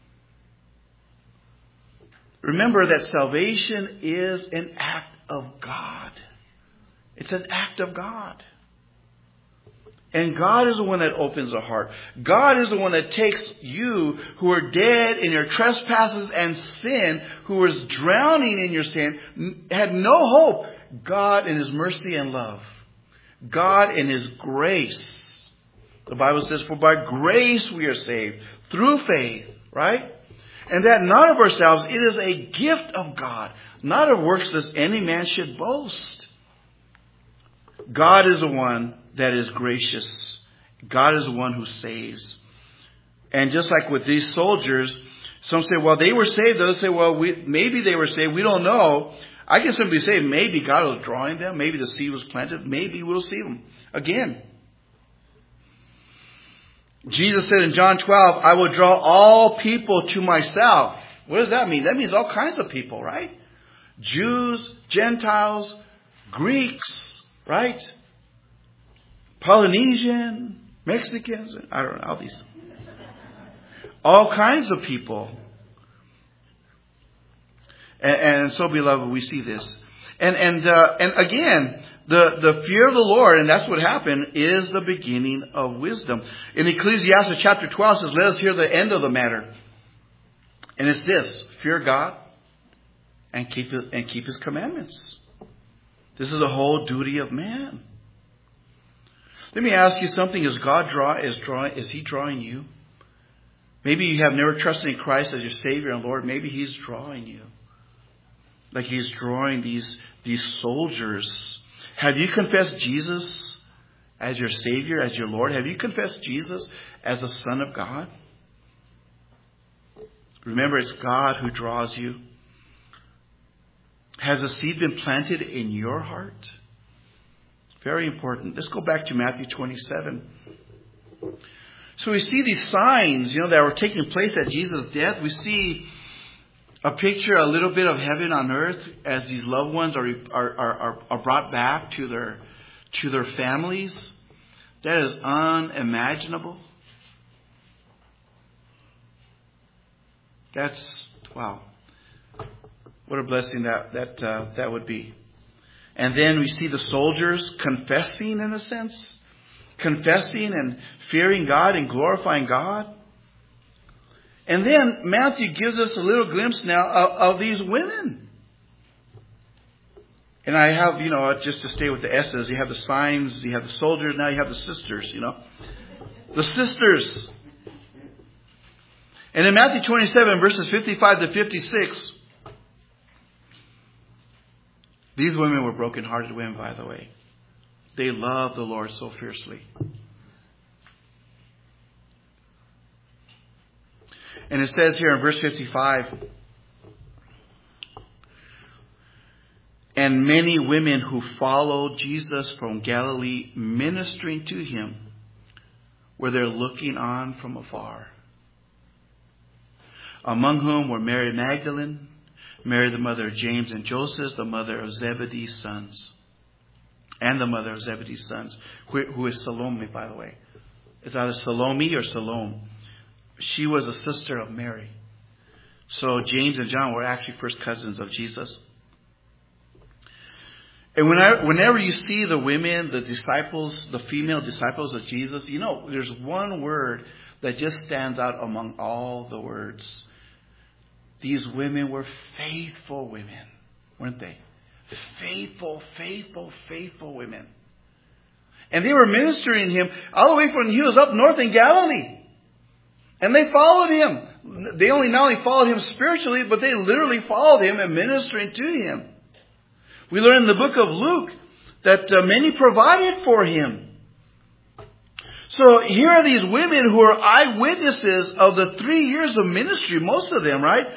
Remember that salvation is an act of God. It's an act of God. And God is the one that opens the heart. God is the one that takes you who are dead in your trespasses and sin, who was drowning in your sin, had no hope. God in His mercy and love. God in His grace. The Bible says, for by grace we are saved through faith, right? And that not of ourselves, it is a gift of God, not of works lest any man should boast. God is the one that is gracious. God is the one who saves. And just like with these soldiers, some say, well, they were saved. Others say, well, we, maybe they were saved. We don't know. I can simply say maybe God was drawing them. Maybe the seed was planted. Maybe we'll see them again. Jesus said in John twelve, I will draw all people to myself. What does that mean? That means all kinds of people, right? Jews, Gentiles, Greeks, right? Polynesian, Mexicans, I don't know, all these. All kinds of people. And, and so, beloved, we see this. And and uh, and again, the, the fear of the Lord, and that's what happened, is the beginning of wisdom. In Ecclesiastes chapter twelve, it says, let us hear the end of the matter. And it's this, fear God and keep it, and keep His commandments. This is the whole duty of man. Let me ask you something. Is God draw, is drawing, is He drawing you? Maybe you have never trusted in Christ as your Savior and Lord. Maybe He's drawing you. Like He's drawing these, these soldiers. Have you confessed Jesus as your Savior, as your Lord? Have you confessed Jesus as the Son of God? Remember, it's God who draws you. Has a seed been planted in your heart? Very important. Let's go back to Matthew twenty-seven. So we see these signs, you know, that were taking place at Jesus' death. We see a picture, a little bit of heaven on earth as these loved ones are are are, are brought back to their to their families. That is unimaginable. That's wow. What a blessing that that uh, that would be. And then we see the soldiers confessing, in a sense, confessing and fearing God and glorifying God. And then Matthew gives us a little glimpse now of, of these women. And I have, you know, just to stay with the S's, you have the signs, you have the soldiers, now you have the sisters, you know. The sisters. And in Matthew twenty-seven, verses fifty-five to fifty-six, these women were broken-hearted women, by the way. They loved the Lord so fiercely. And it says here in verse fifty-five, and many women who followed Jesus from Galilee, ministering to Him, were there looking on from afar. Among whom were Mary Magdalene, Mary the mother of James and Joseph, the mother of Zebedee's sons, and the mother of Zebedee's sons, who is Salome, by the way. It's either Salome or Salome. She was a sister of Mary. So James and John were actually first cousins of Jesus. And whenever, whenever you see the women, the disciples, the female disciples of Jesus, you know, there's one word that just stands out among all the words. These women were faithful women, weren't they? Faithful, faithful, faithful women. And they were ministering Him all the way from He was up north in Galilee. And they followed Him. They only not only followed Him spiritually, but they literally followed Him and ministering to Him. We learn in the book of Luke that uh, many provided for Him. So here are these women who are eyewitnesses of the three years of ministry, most of them, right?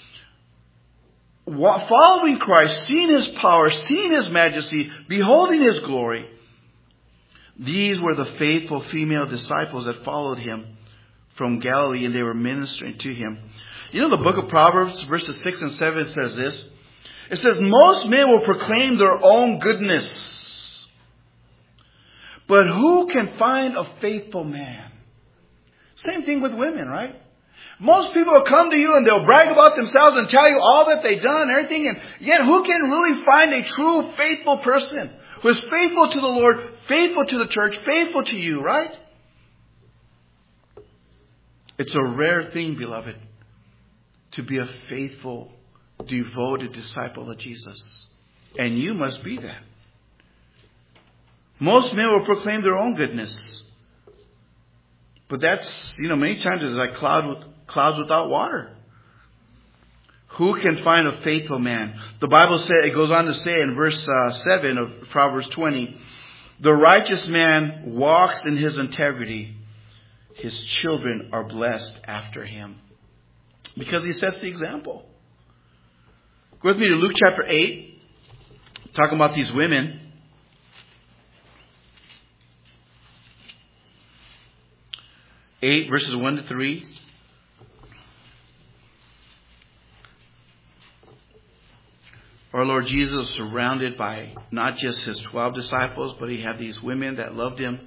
Following Christ, seeing His power, seeing His majesty, beholding His glory. These were the faithful female disciples that followed him from Galilee, and they were ministering to him. You know, the book of Proverbs, verses six and seven says this. It says, most men will proclaim their own goodness, but who can find a faithful man? Same thing with women, right? Most people will come to you and they'll brag about themselves and tell you all that they've done and everything. And yet who can really find a true faithful person who is faithful to the Lord, faithful to the church, faithful to you, right? It's a rare thing, beloved, to be a faithful, devoted disciple of Jesus. And you must be that. Most men will proclaim their own goodness. But that's, you know, many times it's like cloud with, clouds without water. Who can find a faithful man? The Bible says, it goes on to say in verse uh, seven of Proverbs twenty, the righteous man walks in his integrity. His children are blessed after him. Because he sets the example. Go with me to Luke chapter eight. Talking about these women. eight verses one to three. Our Lord Jesus was surrounded by not just his twelve disciples, but he had these women that loved him.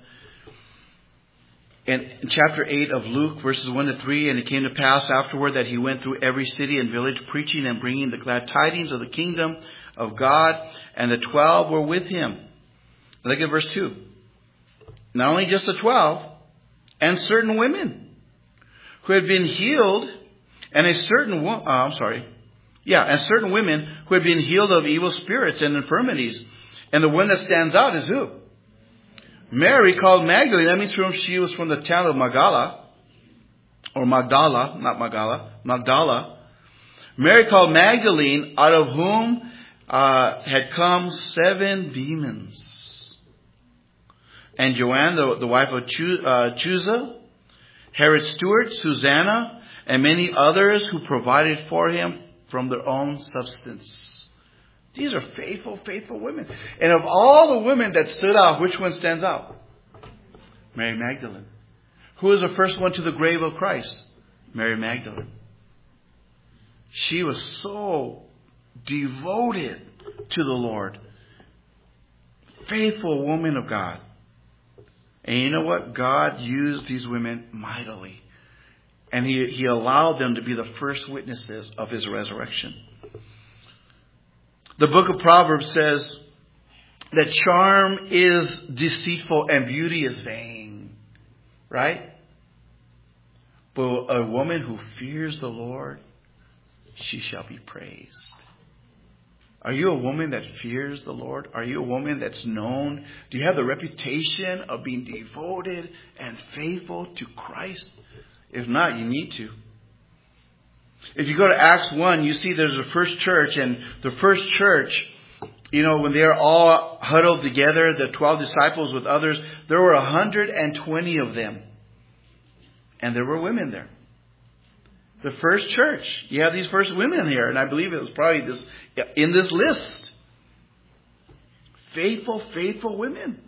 And in chapter eight of Luke, verses one to three, and it came to pass afterward that he went through every city and village, preaching and bringing the glad tidings of the kingdom of God, and the twelve were with him. Look at verse two. Not only just the twelve, and certain women who had been healed, and a certain wo- uh, I'm sorry, yeah, and certain women who had been healed of evil spirits and infirmities. And the one that stands out is who? Mary, called Magdalene. That means from she was from the town of Magdala, or Magdala, not Magdala, Magdala. Mary, called Magdalene, out of whom uh, had come seven demons. And Joanne, the, the wife of Chu, uh, Chuza, Herod's steward, Susanna, and many others who provided for him from their own substance. These are faithful, faithful women. And of all the women that stood out, which one stands out? Mary Magdalene. Who was the first one to the grave of Christ? Mary Magdalene. She was so devoted to the Lord. Faithful woman of God. And you know what? God used these women mightily. And he, he allowed them to be the first witnesses of his resurrection. The book of Proverbs says that charm is deceitful and beauty is vain. Right? But a woman who fears the Lord, she shall be praised. Are you a woman that fears the Lord? Are you a woman that's known? Do you have the reputation of being devoted and faithful to Christ? If not, you need to. If you go to Acts one, you see there's a first church, and the first church, you know, when they're all huddled together, the twelve disciples with others, there were one hundred twenty of them. And there were women there. The first church. You have these first women here, and I believe it was probably this in this list. Faithful, faithful women.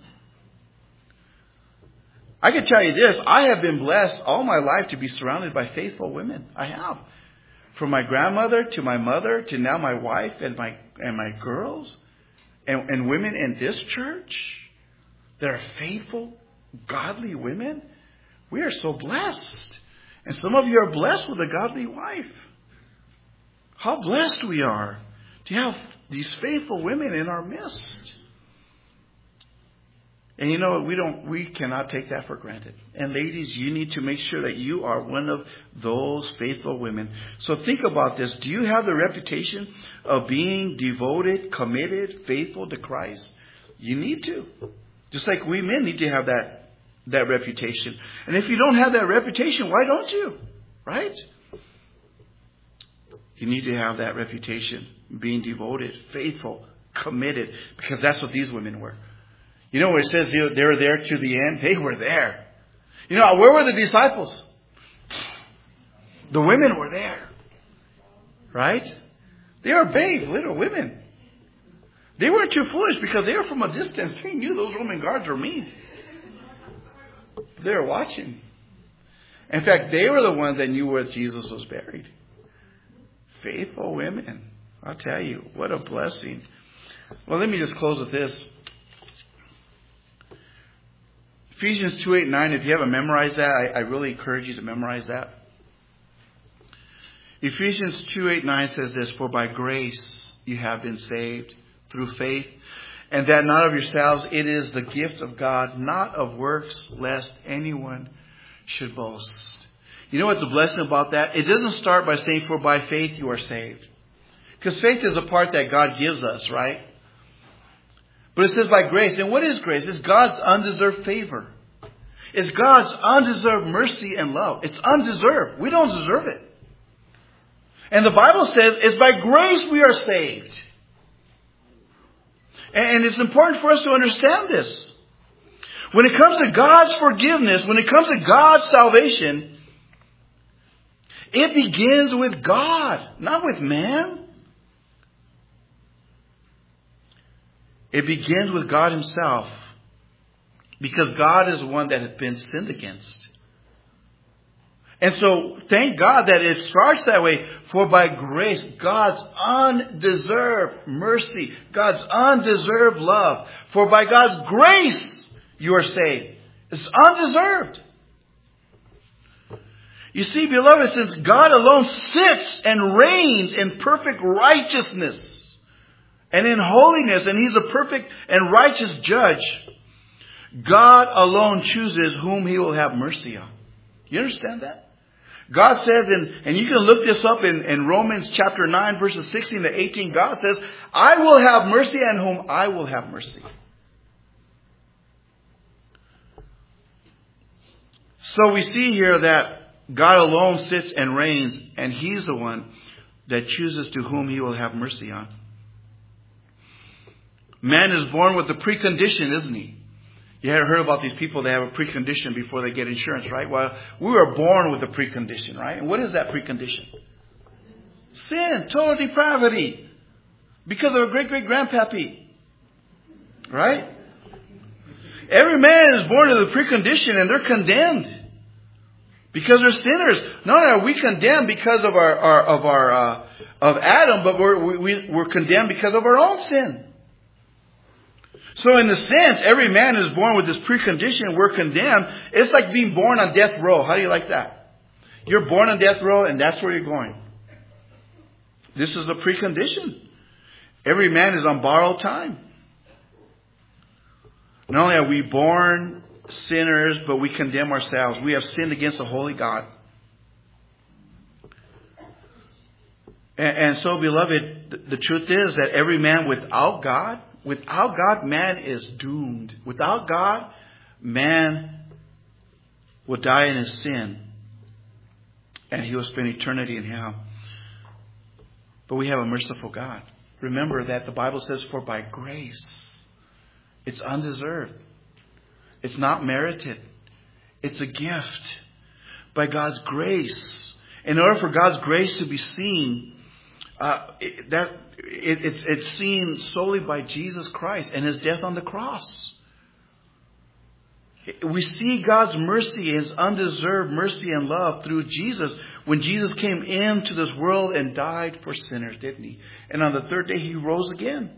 I can tell you this, I have been blessed all my life to be surrounded by faithful women. I have. From my grandmother to my mother to now my wife and my and my girls and, and women in this church that are faithful, godly women. We are so blessed. And some of you are blessed with a godly wife. How blessed we are to have these faithful women in our midst. And you know, we don't, we cannot take that for granted. And ladies, you need to make sure that you are one of those faithful women. So think about this. Do you have the reputation of being devoted, committed, faithful to Christ? You need to. Just like we men need to have that, that reputation. And if you don't have that reputation, why don't you? Right? You need to have that reputation, being devoted, faithful, committed, because that's what these women were. You know where it says they were there to the end? They were there. You know, where were the disciples? The women were there. Right? They were babes, little women. They weren't too foolish because they were from a distance. They knew those Roman guards were mean. They were watching. In fact, they were the ones that knew where Jesus was buried. Faithful women. I'll tell you, what a blessing. Well, let me just close with this. Ephesians two, eight, nine, if you haven't memorized that, I, I really encourage you to memorize that. Ephesians two, eight, nine says this, for by grace you have been saved through faith, and that not of yourselves, it is the gift of God, not of works, lest anyone should boast. You know what's the blessing about that? It doesn't start by saying, for by faith you are saved. Because faith is a part that God gives us, right? But it says by grace. And what is grace? It's God's undeserved favor. It's God's undeserved mercy and love. It's undeserved. We don't deserve it. And the Bible says it's by grace we are saved. And it's important for us to understand this. When it comes to God's forgiveness, when it comes to God's salvation, it begins with God, not with man. It begins with God himself. Because God is the one that has been sinned against. And so, thank God that it starts that way. For by grace, God's undeserved mercy, God's undeserved love. For by God's grace, you are saved. It's undeserved. You see, beloved, since God alone sits and reigns in perfect righteousness and in holiness, and he's a perfect and righteous judge, God alone chooses whom he will have mercy on. You understand that? God says, in, and you can look this up in, in Romans chapter nine, verses sixteen to eighteen, God says, I will have mercy on whom I will have mercy. So we see here that God alone sits and reigns, and he's the one that chooses to whom he will have mercy on. Man is born with a precondition, isn't he? You haven't heard about these people that have a precondition before they get insurance, right? Well, we were born with a precondition, right? And what is that precondition? Sin, total depravity. Because of a great-great-grandpappy. Right? Every man is born with a precondition and they're condemned. Because they're sinners. Not only are we condemned because of our, our of our uh, of Adam, but we're we, we're condemned because of our own sin. So in the sense, every man is born with this precondition. We're condemned. It's like being born on death row. How do you like that? You're born on death row, and that's where you're going. This is a precondition. Every man is on borrowed time. Not only are we born sinners, but we condemn ourselves. We have sinned against a holy God. And, and so, beloved, the, the truth is that every man without God, Without God, man is doomed. Without God, man will die in his sin. And he will spend eternity in hell. But we have a merciful God. Remember that the Bible says, for by grace. It's undeserved. It's not merited. It's a gift. By God's grace. In order for God's grace to be seen, uh, it, that It, it's, it's seen solely by Jesus Christ and his death on the cross. We see God's mercy, his undeserved mercy and love through Jesus when Jesus came into this world and died for sinners, didn't he? And on the third day he rose again.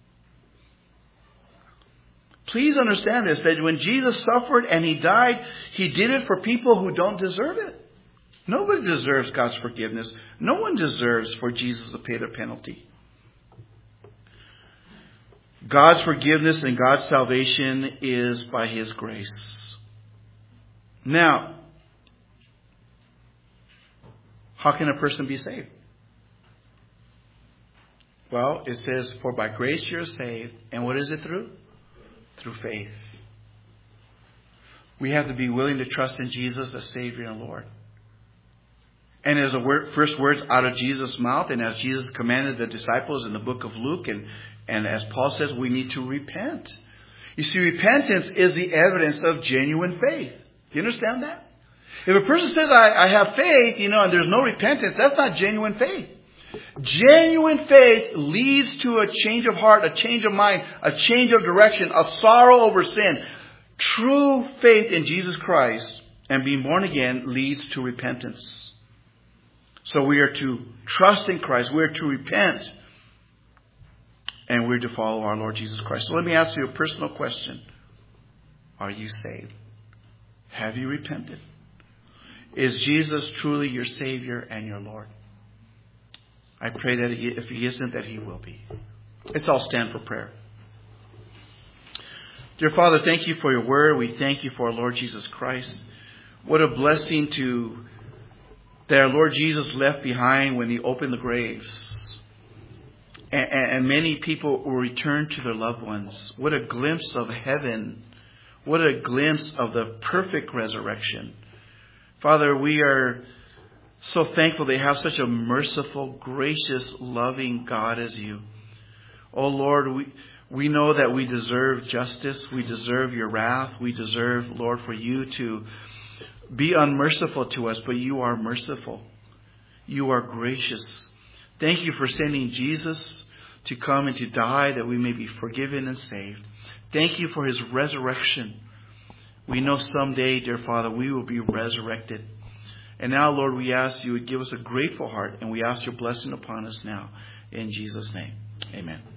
Please understand this, that when Jesus suffered and he died, he did it for people who don't deserve it. Nobody deserves God's forgiveness. No one deserves for Jesus to pay their penalty. God's forgiveness and God's salvation is by his grace. Now, how can a person be saved? Well, it says, for by grace you're saved. And what is it through? Through faith. We have to be willing to trust in Jesus as Savior and Lord. And as the word, first words out of Jesus' mouth, and as Jesus commanded the disciples in the book of Luke, and, and as Paul says, we need to repent. You see, repentance is the evidence of genuine faith. Do you understand that? If a person says, I, I have faith, you know, and there's no repentance, that's not genuine faith. Genuine faith leads to a change of heart, a change of mind, a change of direction, a sorrow over sin. True faith in Jesus Christ and being born again leads to repentance. So we are to trust in Christ. We are to repent. And we're to follow our Lord Jesus Christ. So let me ask you a personal question. Are you saved? Have you repented? Is Jesus truly your Savior and your Lord? I pray that if He isn't, that He will be. Let's all stand for prayer. Dear Father, thank you for your word. We thank you for our Lord Jesus Christ. What a blessing to that our Lord Jesus left behind when He opened the graves. And, and many people will return to their loved ones. What a glimpse of heaven. What a glimpse of the perfect resurrection. Father, we are so thankful they have such a merciful, gracious, loving God as you. Oh Lord, we, we know that we deserve justice. We deserve your wrath. We deserve, Lord, for you to be unmerciful to us, but you are merciful. You are gracious. Thank you for sending Jesus to come and to die that we may be forgiven and saved. Thank you for His resurrection. We know someday, dear Father, we will be resurrected. And now, Lord, we ask you would give us a grateful heart, and we ask your blessing upon us now. In Jesus' name, amen.